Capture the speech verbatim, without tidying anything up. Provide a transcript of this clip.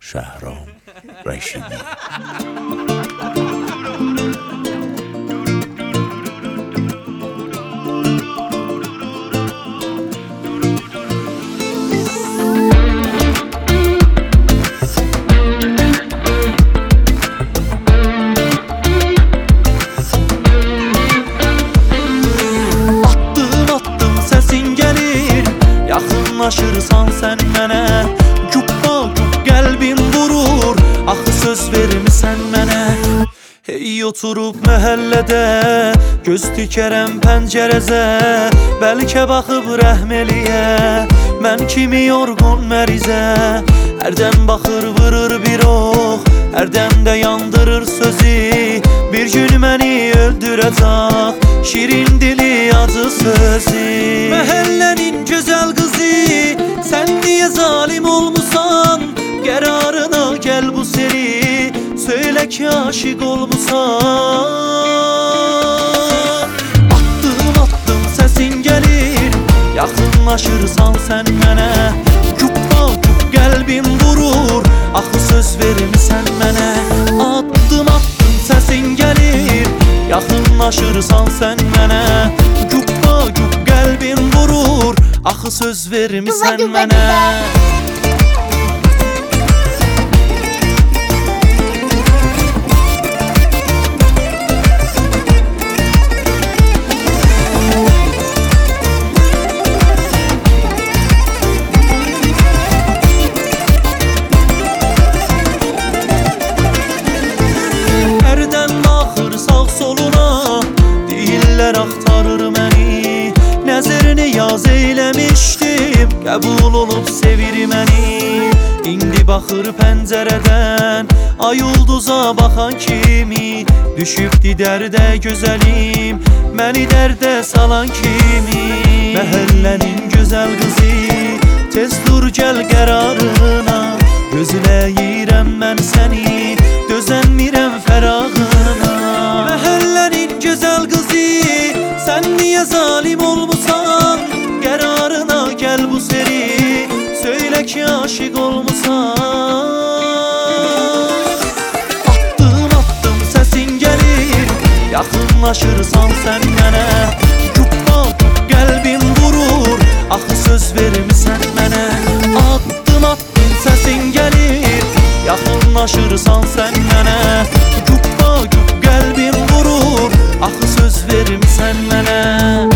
Şəhram Rəşidi. Yaxınlaşırsan sən mənə, cubba cub qəlbim vurur, axı söz vermisən mənə. Hey oturub məhəllədə, göz tikərəm pəncərəzə, bəlkə baxıb rəhm eləyə, mən kimi yorğun mərizə. Hərdən baxır vırır bir ox, hərdən də yandırır sözü, bir gün məni öldürəcək şirin dili acı sözü. Məhəllənin gözəl qızı, sən niyə zalim olmusan? Qərarına gəl bu seni, söylə ki aşiq olmusan. Attım attım səsin gəlir, yaxınlaşırsan sən mənə, cubba cub qəlbim vurur, axı söz vermisən mənə. Attım attım səsin gəlir, yaxınlaşırsan sən mənə, cubba cub qəlbim vurur, axı söz vermisən mənə. Axtarır məni, nəzərini yaz eyləmişdim, qəbul olub sevir məni. İndi baxır pəncərədən, ay ulduza baxan kimi, düşübdi dərdə gözəlim, məni dərdə salan kimi. Məhəllənin gözəl qızı, tez dur gəl qərarına, gözləyirəm mən səni, dözənmirəm fərağına. Məhəllənin gözəl qızı, sən niyə zalim olmusan? Qərarına gəl bu seri, söylə ki aşiq olmusan. Attım attım səsin gəlir, yaxınlaşırsan sən mənə, cubba cub qəlbim vurur, axı söz vermisən mənə. Attım attım səsin gəlir, yaxınlaşırsan sən mənə, cubba cub qəlbim vurur, axı söz vermisən mənə.